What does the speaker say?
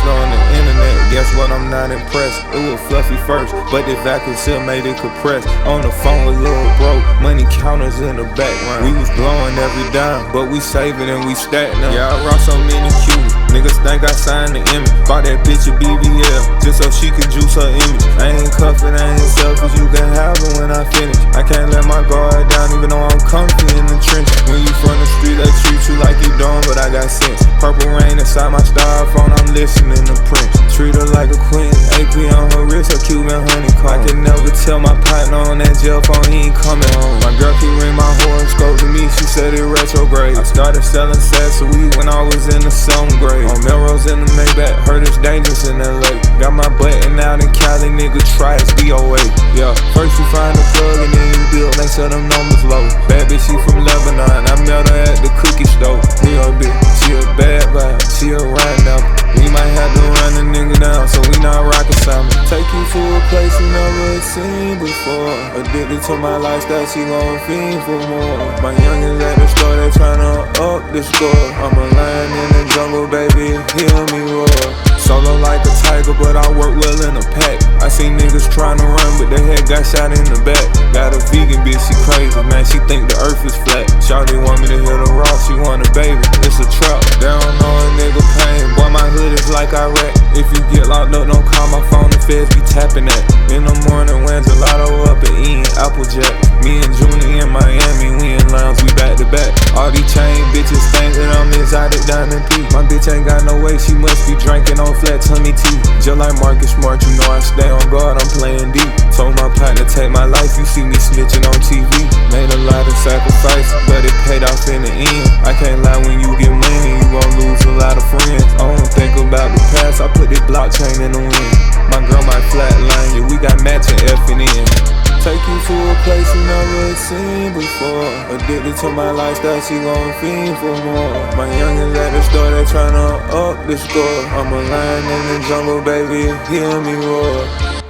post on the internet. Guess what, I'm not impressed. It was fluffy first, but the vacuum still made it compressed. On the phone with Lil Bro, money counters in the background. We was blowing every dime, but we saving and we stack now. Yeah, I rock so many cuties. Niggas think I signed the image. Bought that bitch a BBL, just so she could juice her image. I ain't cuffin', I ain't selfish, you can have it when I finish. I can't let my guard down, even though I'm comfy in the trenches. When you from the street, they treat you like you dumb, but I got sense. Purple rain inside my styrofoam, I'm listening to Prince. Treat her like a queen, AP on her wrist, a Cuban honeycomb. I can never tell my partner on that jail phone, he ain't coming home. My girl keep ring my horoscope to me, she said it retrograde. I started selling sassy weed when I was in the 7th grade. On Melrose in the Maybach, heard it's dangerous in LA. Got my button out in Cali, nigga, try it, DOA. Yeah, first you find a plug and then you build, make sure them numbers low. Bad bitch, she from Lebanon, I met her at the cookie store. New York bitch, she a bad vibe, she a ride now. We might have to run the nigga down, so we not rockin' something. Take you to a place you never seen before. Addicted to my lifestyle, she gon' fiend for more. My youngins at the store, they tryna up the score. I'm a lion in the jungle, baby, hear me roar. Solo like a tiger, but I work well in a pack. I seen niggas tryna run, but they head got shot in the back. Got a vegan bitch, she crazy, man, she think the earth is flat. Shawty want me to hit her raw, she want a baby, it's a trap. They don't know a nigga pain, boy, my hood is like Iraq. If you get locked up, don't call my phone, the feds be tapping that. In the morning, when gelato up and eating Applejack. Me and Junie in Miami, we in lounge, we back to back. All these chain bitches think that I'm exotic diamond P. My bitch ain't got no way, she must be drinking on flat tummy tea. Just like Marcus Smart, you know I stay on guard, I'm playing deep. Told my partner take my life, you see me snitching on TV. Made a lot of sacrifices, but it paid off in the end. I can't lie, when you get money, you gon' lose a lot of friends. I don't think about the past, I put this blockchain in the wind. My girl might flatline you, we got matching F and N. Take you to a place you never seen before. Addicted to my lifestyle, she gon' fiend for more. My youngins at the store, they tryna up the score. I'm a lion in the jungle, baby, hear me roar.